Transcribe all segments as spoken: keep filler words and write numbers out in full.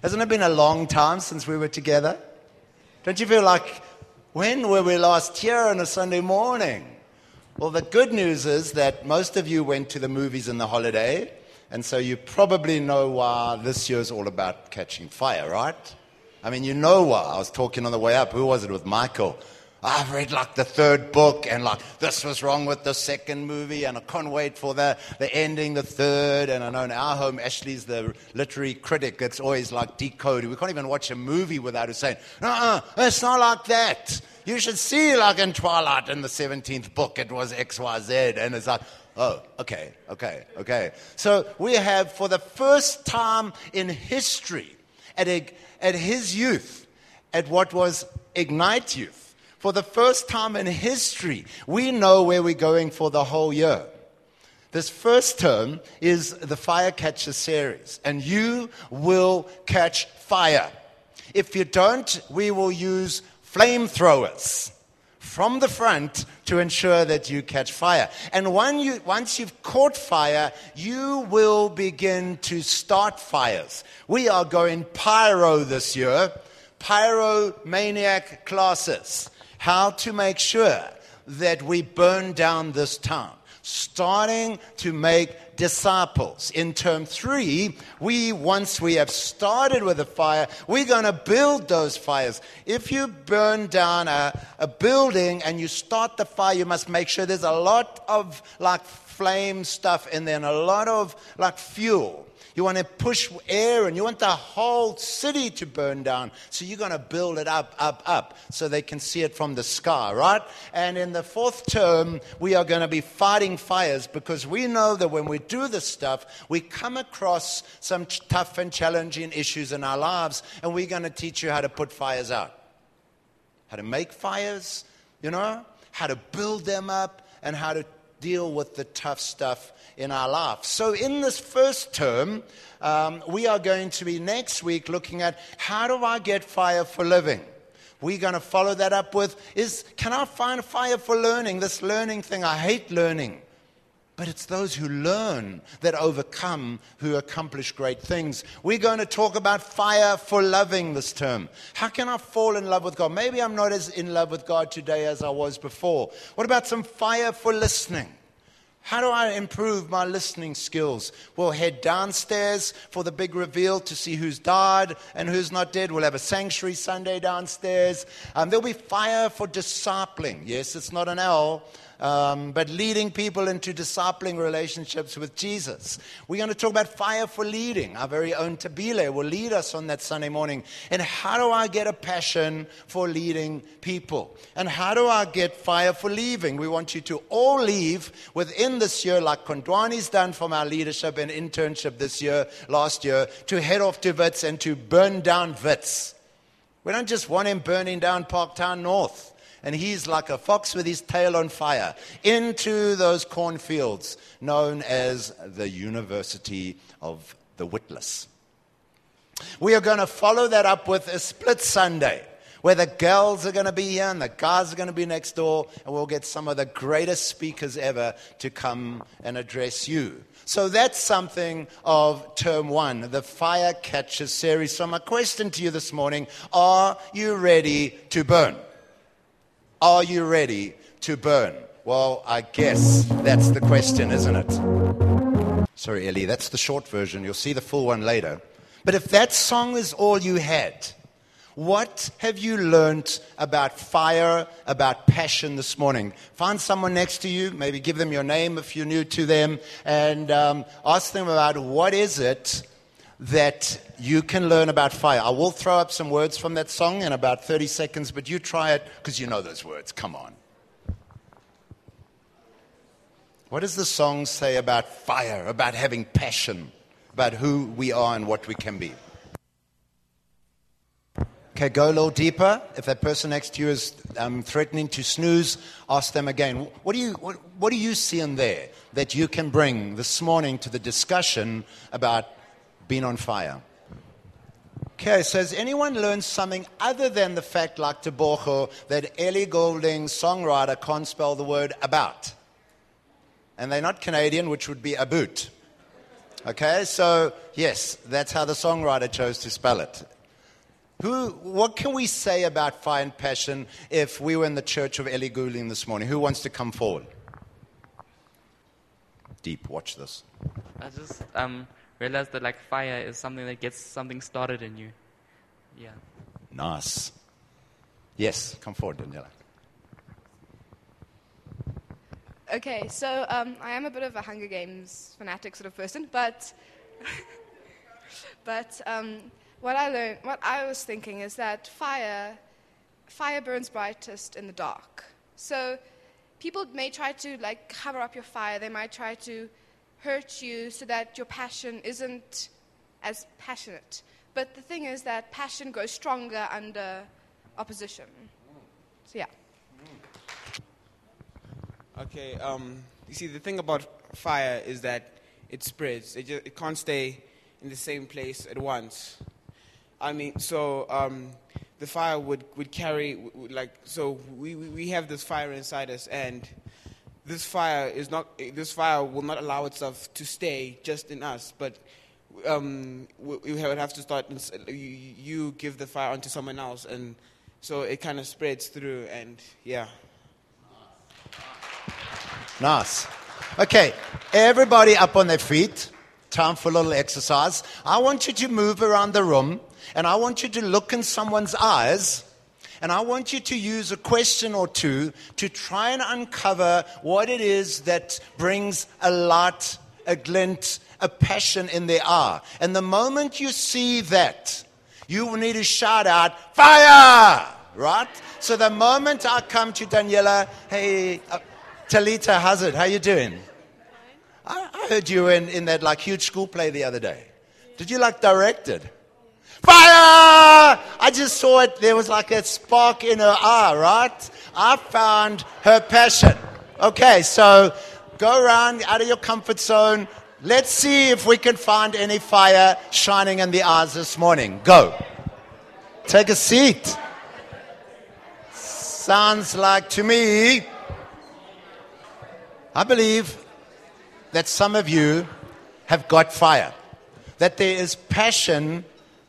Hasn't it been a long time since we were together? Don't you feel like, when were we last here on a Sunday morning? Well, the good news is that most of you went to the movies in the holiday, and so you probably know why this year's all about catching fire, right? I mean, you know why. I was talking on the way up. Who was it with Michael? I've read like the third book, and like this was wrong with the second movie, and I can't wait for the, the ending, the third. And I know in our home, Ashley's the literary critic that's always like decoding. We can't even watch a movie without her saying, "Uh-uh, it's not like that. You should see, like in Twilight, in the seventeenth book, it was X Y Z." And it's like, oh, okay, okay, okay. So we have, for the first time in history, at, a, at his youth, at what was Ignite Youth, for the first time in history, we know where we're going for the whole year. This first term is the Firecatcher series, and you will catch fire. If you don't, we will use flamethrowers from the front to ensure that you catch fire. And when you, once you've caught fire, you will begin to start fires. We are going pyro this year, pyromaniac classes. How to make sure that we burn down this town, starting to make disciples. In term three, we, once we have started with a fire, we're going to build those fires. If you burn down a, a building and you start the fire, you must make sure there's a lot of like flame stuff in there and a lot of like fuel. You want to push air, and you want the whole city to burn down. So you're going to build it up, up, up, so they can see it from the sky, right? And in the fourth term, we are going to be fighting fires, because we know that when we do this stuff, we come across some tough and challenging issues in our lives, and we're going to teach you how to put fires out. How to make fires, you know, how to build them up, and how to deal with the tough stuff in our life. So in this first term, um, we are going to be next week looking at, how do I get fire for living? We're going to follow that up with, is can I find fire for learning? This learning thing, I hate learning. But it's those who learn that overcome, who accomplish great things. We're going to talk about fire for loving this term. How can I fall in love with God? Maybe I'm not as in love with God today as I was before. What about some fire for listening? How do I improve my listening skills? We'll head downstairs for the big reveal to see who's died and who's not dead. We'll have a sanctuary Sunday downstairs. Um, there'll be fire for discipling. Yes, it's not an L. Um, but leading people into discipling relationships with Jesus. We're going to talk about fire for leading. Our very own Tabile will lead us on that Sunday morning. And how do I get a passion for leading people? And how do I get fire for leaving? We want you to all leave within this year, like Kondwani's done from our leadership and internship this year, last year, to head off to Wits and to burn down Wits. We don't just want him burning down Parktown North. And he's like a fox with his tail on fire into those cornfields known as the University of the Witless. We are going to follow that up with a split Sunday, where the girls are going to be here and the guys are going to be next door, and we'll get some of the greatest speakers ever to come and address you. So that's something of term one, the Firecatcher series. So my question to you this morning, are you ready to burn? Are you ready to burn? Well, I guess that's the question, isn't it? Sorry, Ellie, that's the short version. You'll see the full one later. But if that song is all you had, what have you learned about fire, about passion this morning? Find someone next to you, maybe give them your name if you're new to them, and um, ask them about what is it that you can learn about fire. I will throw up some words from that song in about thirty seconds, but you try it because you know those words. Come on. What does the song say about fire, about having passion, about who we are and what we can be? Okay, go a little deeper. If that person next to you is um, threatening to snooze, ask them again. What do you what, what do you see in there that you can bring this morning to the discussion about being on fire? Okay, so has anyone learned something other than the fact, like Tebogo, that Ellie Goulding, songwriter, can't spell the word about? And they're not Canadian, which would be about. Okay, so yes, that's how the songwriter chose to spell it. Who? What can we say about fire and passion if we were in the church of Eli Guling this morning? Who wants to come forward? Deep, watch this. I just um, realized that like fire is something that gets something started in you. Yeah. Nice. Yes, come forward, Daniela. Okay, so um, I am a bit of a Hunger Games fanatic sort of person, but but um, what I learned, what I was thinking is that fire fire burns brightest in the dark. So people may try to like cover up your fire. They might try to hurt you so that your passion isn't as passionate. But the thing is that passion grows stronger under opposition. So yeah. Okay, um, you see, the thing about fire is that it spreads. It, just, it can't stay in the same place at once. I mean, so um, the fire would, would carry, would, like, so we, we have this fire inside us, and this fire is not, this fire will not allow itself to stay just in us, but um, we, we would have to start, you, you give the fire onto someone else, and so it kind of spreads through, and yeah. Nice. Okay, everybody up on their feet. Time for a little exercise. I want you to move around the room, and I want you to look in someone's eyes, and I want you to use a question or two to try and uncover what it is that brings a light, a glint, a passion in their eye. And the moment you see that, you will need to shout out, fire! Right? So the moment I come to Daniela, hey... Uh, Talita, how's it? How you doing? I, I heard you in, in that like huge school play the other day. Did you like direct it? Fire! I just saw it. There was like a spark in her eye, right? I found her passion. Okay, so go around out of your comfort zone. Let's see if we can find any fire shining in the eyes this morning. Go. Take a seat. Sounds like to me... I believe that some of you have got fire, that there is passion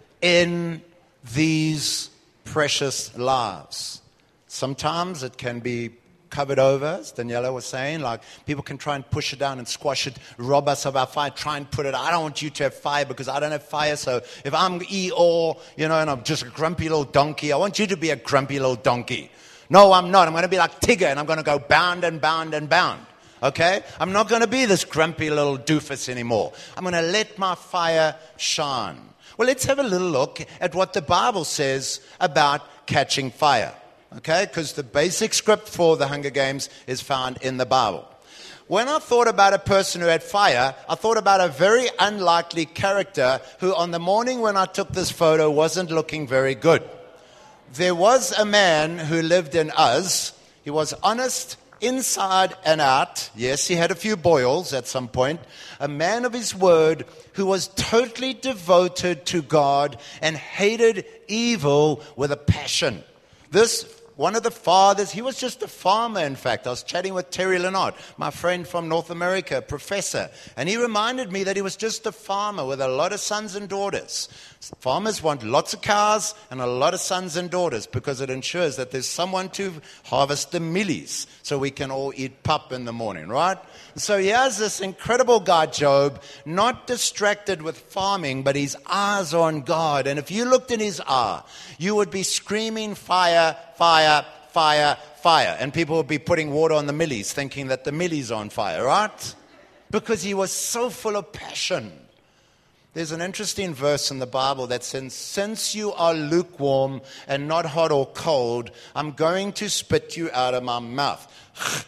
in these precious lives. Sometimes it can be covered over, as Daniela was saying, like people can try and push it down and squash it, rob us of our fire, try and put it, I don't want you to have fire because I don't have fire, so if I'm Eeyore, you know, and I'm just a grumpy little donkey, I want you to be a grumpy little donkey. No, I'm not. I'm going to be like Tigger, and I'm going to go bound and bound and bound. Okay? I'm not going to be this grumpy little doofus anymore. I'm going to let my fire shine. Well, let's have a little look at what the Bible says about catching fire. Okay? Because the basic script for the Hunger Games is found in the Bible. When I thought about a person who had fire, I thought about a very unlikely character who on the morning when I took this photo wasn't looking very good. There was a man who lived in Uz. He was honest, inside and out. Yes, he had a few boils at some point. A man of his word who was totally devoted to God and hated evil with a passion. This, one of the fathers, he was just a farmer, in fact. I was chatting with Terry Lennart, my friend from North America, professor, and he reminded me that he was just a farmer with a lot of sons and daughters. Farmers want lots of cows and a lot of sons and daughters because it ensures that there's someone to harvest the millies so we can all eat pup in the morning, right? So here's this incredible guy, Job, not distracted with farming, but his eyes are on God. And if you looked in his eye, you would be screaming fire, fire, fire, fire. And people would be putting water on the millies, thinking that the millies are on fire, right? Because he was so full of passion. There's an interesting verse in the Bible that says, since you are lukewarm and not hot or cold, I'm going to spit you out of my mouth.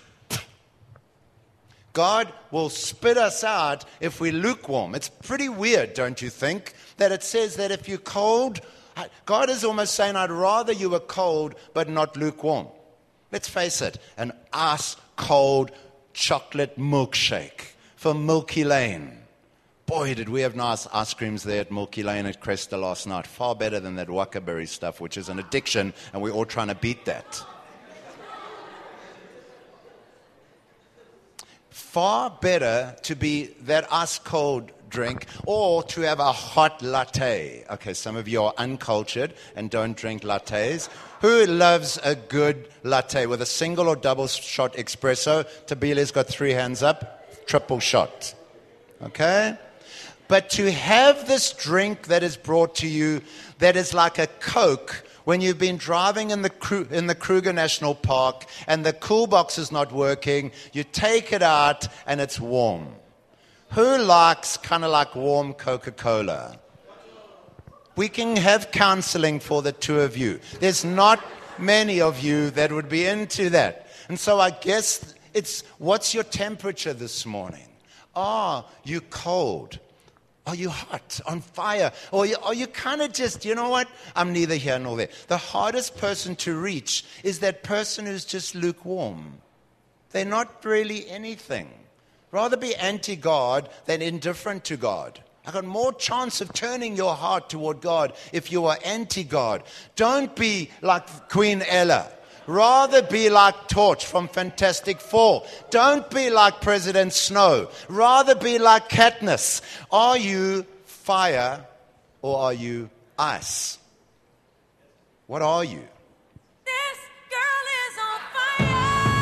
God will spit us out if we're lukewarm. It's pretty weird, don't you think, that it says that if you're cold, God is almost saying, I'd rather you were cold but not lukewarm. Let's face it, an ice-cold chocolate milkshake from Milky Lane. Boy, did we have nice ice creams there at Milky Lane at Cresta last night. Far better than that Wackaberry stuff, which is an addiction, and we're all trying to beat that. far better to be that ice cold drink or to have a hot latte. Okay, some of you are uncultured and don't drink lattes. Who loves a good latte with a single or double shot espresso? Tabile's got three hands up. Triple shot. Okay? But to have this drink that is brought to you that is like a Coke when you've been driving in the Kru- in the Kruger National Park and the cool box is not working, you take it out and it's warm. Who likes kind of like warm Coca-Cola? We can have counseling for the two of you. There's not many of you that would be into that. And so I guess it's, what's your temperature this morning? Are you cold? Are you hot, on fire? Or are you, are you kind of just, you know what? I'm neither here nor there. The hardest person to reach is that person who's just lukewarm. They're not really anything. Rather be anti-God than indifferent to God. I got more chance of turning your heart toward God if you are anti-God. Don't be like Queen Ella. Rather be like Torch from Fantastic Four. Don't be like President Snow. Rather be like Katniss. Are you fire or are you ice? What are you? This girl is on fire.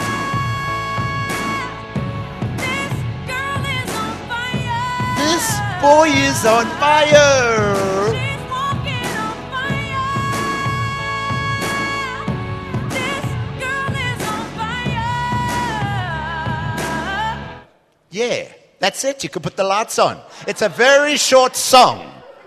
This girl is on fire. This boy is on fire. She's walking on fire. This girl is on fire. Yeah, that's it. You can put the lights on. It's a very short song.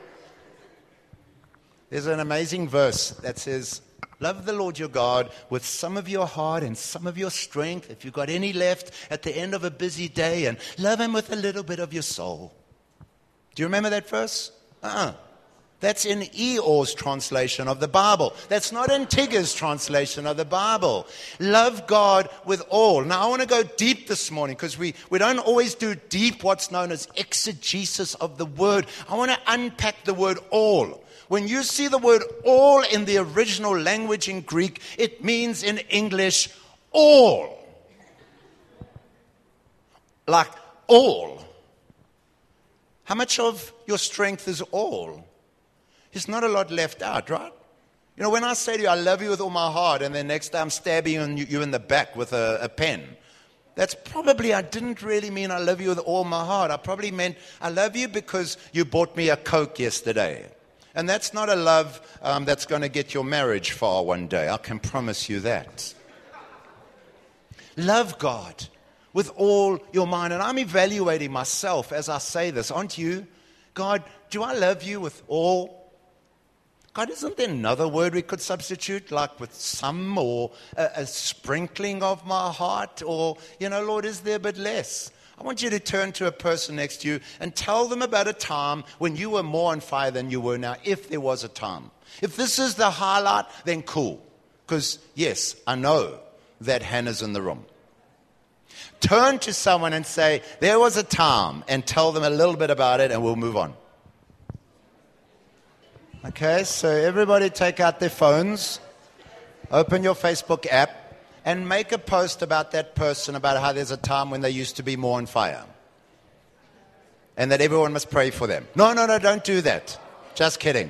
There's an amazing verse that says, love the Lord your God with some of your heart and some of your strength, if you've got any left at the end of a busy day, and love him with a little bit of your soul. Do you remember that verse? Uh-uh. That's in Eeyore's translation of the Bible. That's not in Tigger's translation of the Bible. Love God with all. Now, I want to go deep this morning because we, we don't always do deep what's known as exegesis of the word. I want to unpack the word all. When you see the word all in the original language in Greek, it means in English all. Like all. How much of your strength is all? There's not a lot left out, right? You know, when I say to you, I love you with all my heart, and then next day I'm stabbing you in the back with a, a pen, that's probably, I didn't really mean I love you with all my heart. I probably meant I love you because you bought me a Coke yesterday. And that's not a love um, that's going to get your marriage far one day. I can promise you that. Love God with all your mind. And I'm evaluating myself as I say this, aren't you? God, do I love you with all? God, isn't there another word we could substitute, like with some or a, a sprinkling of my heart? Or, you know, Lord, is there but less? I want you to turn to a person next to you and tell them about a time when you were more on fire than you were now, if there was a time. If this is the highlight, then cool. Because, yes, I know that Hannah's in the room. Turn to someone and say, there was a time, and tell them a little bit about it, and we'll move on. Okay, so everybody take out their phones, open your Facebook app, and make a post about that person, about how there's a time when they used to be more on fire. And that everyone must pray for them. No, no, no, don't do that. Just kidding.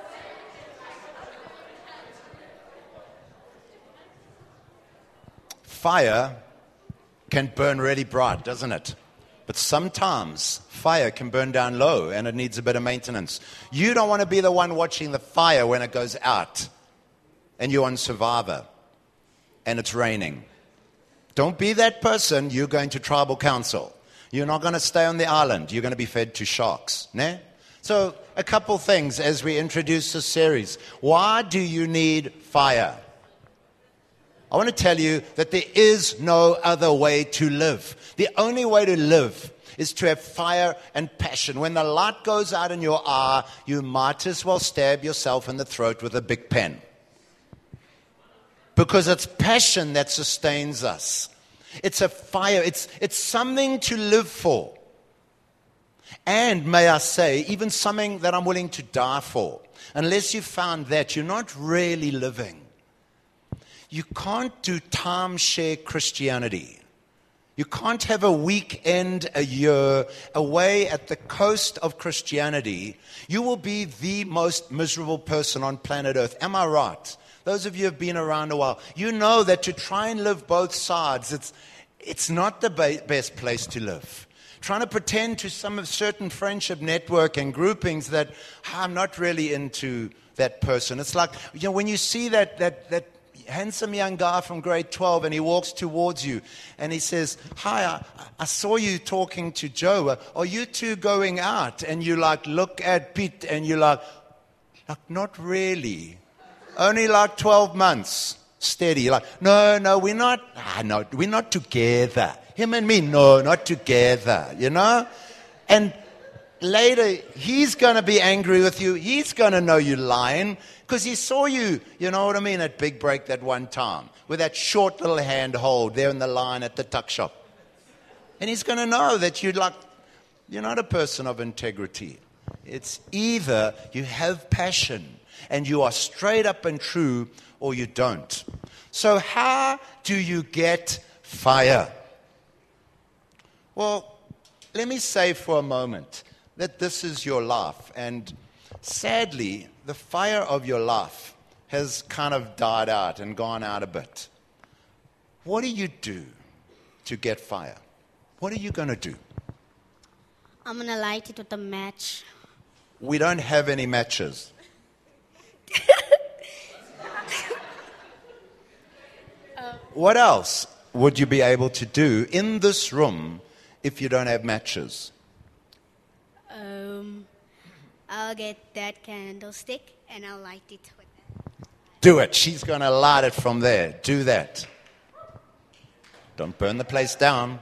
Fire can burn really bright, doesn't it? But sometimes fire can burn down low and it needs a bit of maintenance. You don't want to be the one watching the fire when it goes out and you're on Survivor and it's raining. Don't be that person. You're going to tribal council. You're not going to stay on the island. You're going to be fed to sharks. Ne? So a couple things as we introduce this series. Why do you need fire? I want to tell you that there is no other way to live. The only way to live is to have fire and passion. When the light goes out in your eye, you might as well stab yourself in the throat with a big pen. Because it's passion that sustains us. It's a fire. It's, it's something to live for. And may I say, even something that I'm willing to die for. Unless you found that, you're not really living. You can't do timeshare Christianity. You can't have a weekend a year away at the coast of Christianity. You will be the most miserable person on planet Earth. Am I right? Those of you who have been around a while, you know that to try and live both sides, it's, it's not the ba- best place to live. Trying to pretend to some certain friendship network and groupings that oh, I'm not really into that person. It's like, you know, when you see that that that handsome young guy from grade twelve and he walks towards you and he says, hi, I, I saw you talking to Joe. Are you two going out? And you like look at Pete and you're like, like not really. Only like twelve months. Steady. You're like, no, no, we're not, ah, no, we're not together. Him and me, no, not together, you know? And later, he's going to be angry with you. He's going to know you're lying because he saw you, you know what I mean, at Big Break that one time with that short little handhold there in the line at the tuck shop. And he's going to know that you're like, you're not a person of integrity. It's either you have passion and you are straight up and true or you don't. So how do you get fire? Well, let me say for a moment that this is your life. And sadly, the fire of your life has kind of died out and gone out a bit. What do you do to get fire? What are you going to do? I'm going to light it with a match. We don't have any matches. What else would you be able to do in this room if you don't have matches? Um, I'll get that candlestick and I'll light it with that. Do it. She's going to light it from there. Do that. Don't burn the place down.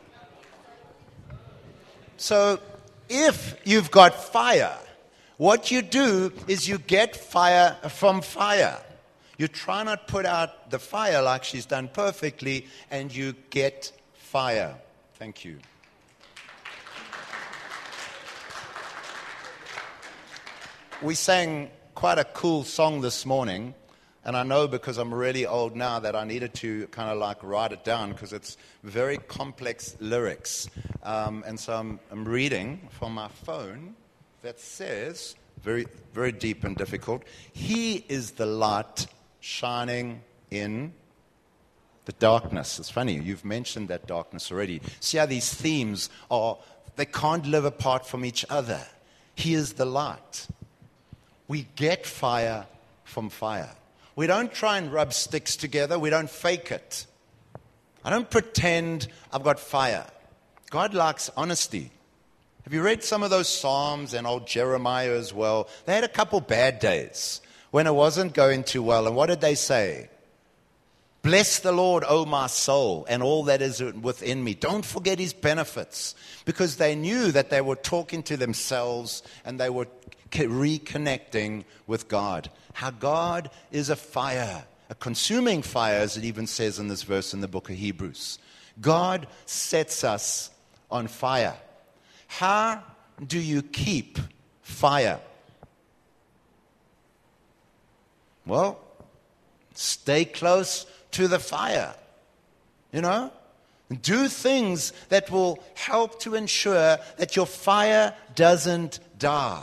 So if you've got fire, what you do is you get fire from fire. You try not put out the fire like she's done perfectly, and you get fire. Thank you. We sang quite a cool song this morning, and I know because I'm really old now that I needed to kind of like write it down because it's very complex lyrics. Um, and so I'm, I'm reading from my phone that says, very, very deep and difficult, He is the light shining in the darkness. It's funny, you've mentioned that darkness already. See how these themes are, they can't live apart from each other. He is the light. We get fire from fire. We don't try and rub sticks together. We don't fake it. I don't pretend I've got fire. God likes honesty. Have you read some of those Psalms and old Jeremiah as well? They had a couple bad days when it wasn't going too well. And what did they say? Bless the Lord, O my soul, and all that is within me. Don't forget His benefits. Because they knew that they were talking to themselves and they were reconnecting with God. How God is a fire, a consuming fire, as it even says in this verse in the book of Hebrews. God sets us on fire. How do you keep fire? Well, stay close to the fire. You know? Do things that will help to ensure that your fire doesn't die.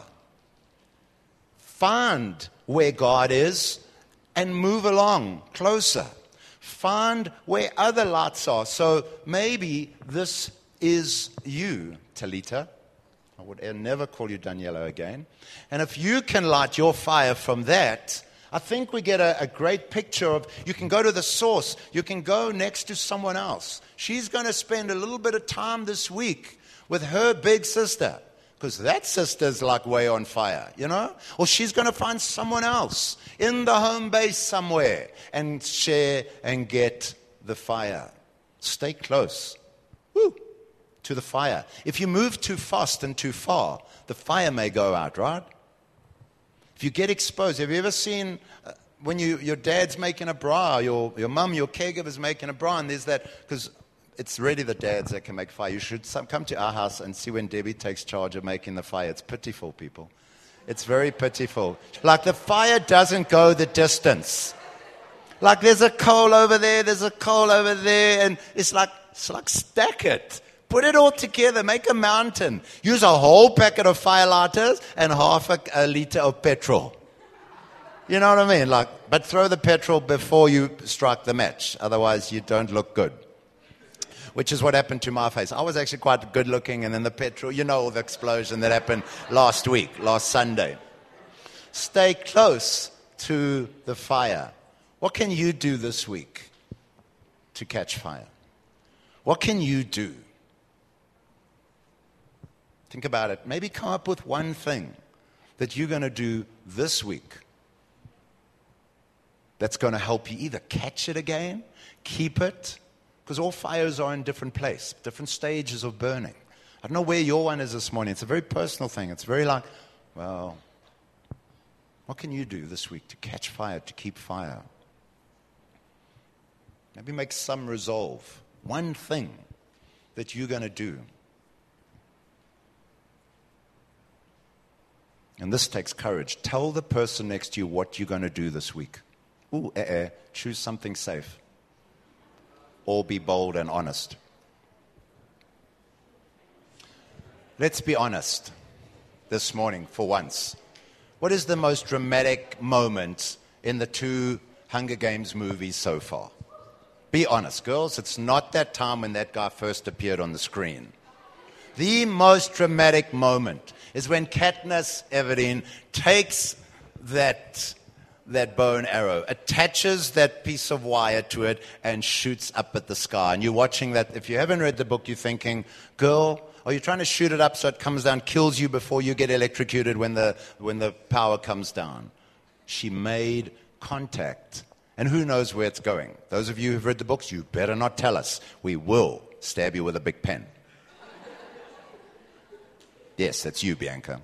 Find where God is and move along closer. Find where other lights are. So maybe this is you, Talita. I would never call you Daniela again. And if you can light your fire from that, I think we get a, a great picture of, you can go to the source. You can go next to someone else. She's going to spend a little bit of time this week with her big sister. Because that sister's like way on fire, you know? Or she's going to find someone else in the home base somewhere and share and get the fire. Stay close. Woo, to the fire. If you move too fast and too far, the fire may go out, right? If you get exposed, have you ever seen uh, when you, your dad's making a bra, your, your mum, your caregiver's making a bra, and there's that, because it's really the dads that can make fire. You should some, come to our house and see when Debbie takes charge of making the fire. It's pitiful, people. It's very pitiful. Like the fire doesn't go the distance. Like there's a coal over there, there's a coal over there, and it's like, It's like stack it. Put it all together. Make a mountain. Use a whole packet of fire lighters and half a, a liter of petrol. You know what I mean? Like, but throw the petrol before you strike the match. Otherwise, you don't look good. Which is what happened to my face. I was actually quite good looking, and then the petrol, you know, the explosion that happened last week, last Sunday. Stay close to the fire. What can you do this week to catch fire? What can you do? Think about it. Maybe come up with one thing that you're going to do this week that's going to help you either catch it again, keep it, because all fires are in different places, different stages of burning. I don't know where your one is this morning. It's a very personal thing. It's very like, well, what can you do this week to catch fire, to keep fire? Maybe make some resolve. One thing that you're going to do. And this takes courage. Tell the person next to you what you're going to do this week. Ooh, eh, eh. Choose something safe. Or be bold and honest. Let's be honest this morning for once. What is the most dramatic moment in the two Hunger Games movies so far? Be honest, girls. It's not that time when that guy first appeared on the screen. The most dramatic moment is when Katniss Everdeen takes that, that bow and arrow, attaches that piece of wire to it, and shoots up at the sky. And you're watching that. If you haven't read the book, you're thinking, girl, are you trying to shoot it up so it comes down, kills you before you get electrocuted when the, when the power comes down? She made contact. And who knows where it's going? Those of you who've read the books, you better not tell us. We will stab you with a big pen. Yes, that's you, Bianca.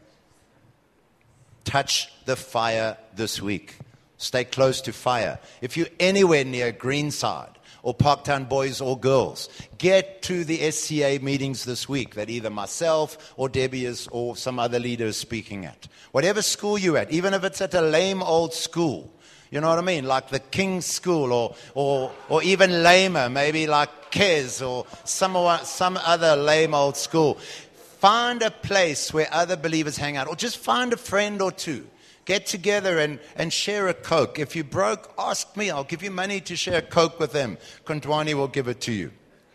Touch the fire this week. Stay close to fire. If you're anywhere near Greenside or Parktown Boys or Girls, get to the S C A meetings this week that either myself or Debbie is or some other leader is speaking at. Whatever school you're at, even if it's at a lame old school, you know what I mean? Like the King's School or or or even lamer, maybe like Kes or some, some other lame old school. Find a place where other believers hang out, or just find a friend or two. Get together and, and share a Coke. If you're broke, ask me. I'll give you money to share a Coke with them. Kontwani will give it to you.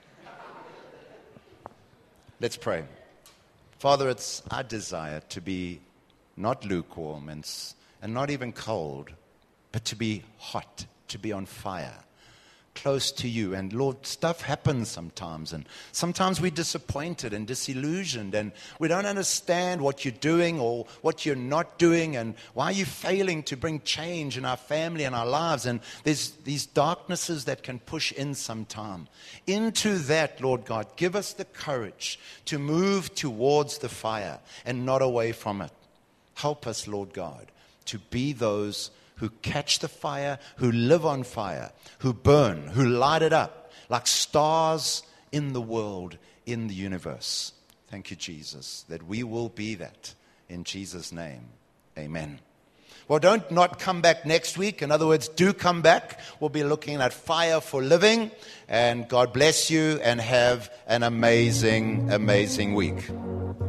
Let's pray. Father, it's our desire to be not lukewarm and, and not even cold, but to be hot, to be on fire, close to you. And Lord, stuff happens sometimes, and sometimes we're disappointed and disillusioned, and we don't understand what you're doing or what you're not doing, and why you're failing to bring change in our family and our lives. And there's these darknesses that can push in sometime. Into that, Lord God, give us the courage to move towards the fire and not away from it. Help us, Lord God, to be those who catch the fire, who live on fire, who burn, who light it up like stars in the world, in the universe. Thank you, Jesus, that we will be that. In Jesus' name, amen. Well, don't not come back next week. In other words, do come back. We'll be looking at fire for living. And God bless you and have an amazing, amazing week.